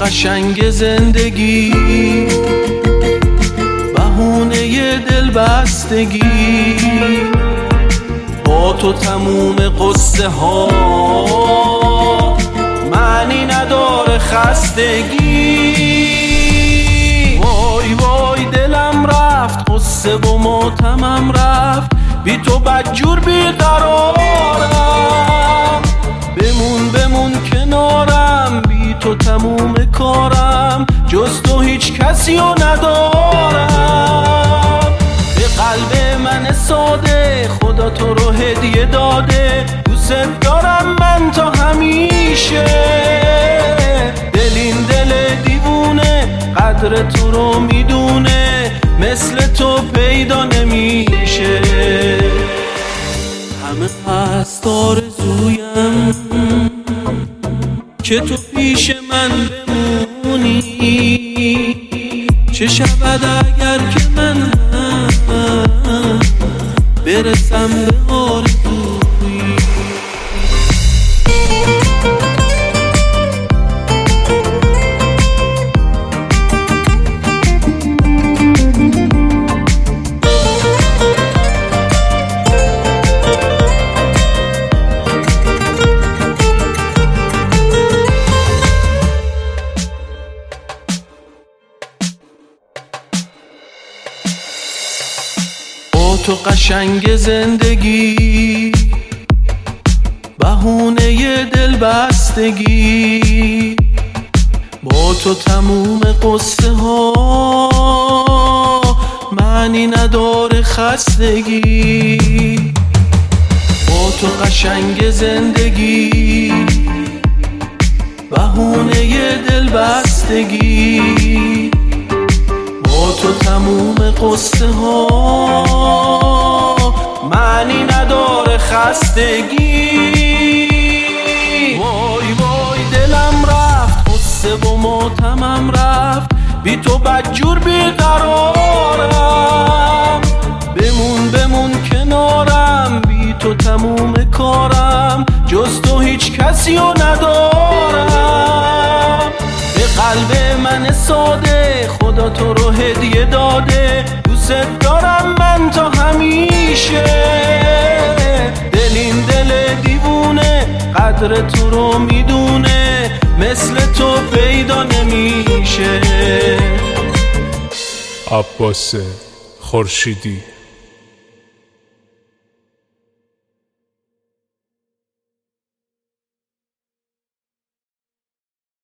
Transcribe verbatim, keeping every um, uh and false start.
قشنگ زندگی، بهونه دل بستگی، با تو تموم قصه ها معنی نداره خستگی. وای وای دلم رفت، قصه و ماتمم رفت، بی تو بدجور بیقرارم. بمون بمون کنارم، بی تو تموم کارم، جز تو هیچ کسی رو ندارم. به قلب من ساده خدا تو رو هدیه داده، دوست دارم من تا همیشه. دل این دل دیوونه قدر تو رو میدونه، مثل تو پیدا نمیشه. همه هست آرزویم که تو پیش من بمونی، چه شود اگر که من هم برسم به آرزوی. تو قشنگ زندگی، بهونه دل بستگی، با تو تموم قصه ها معنی نداره خستگی. با تو قشنگ زندگی، بهونه دل بستگی، با تو تموم قصه ها معنی نداره خستگی. وای وای دلم رفت، قصه و ماتمم رفت، بی تو بدجور بیقرارم. بمون بمون کنارم، بی تو تموم کارم، جز تو هیچ کسی رو ندارم. به قلب من ساده خدا تو رو هدیه داده، دوست دارم من تا همیشه. دل این دل دیوونه قدر تو رو میدونه، مثل تو پیدا نمیشه. عباس خورشیدی.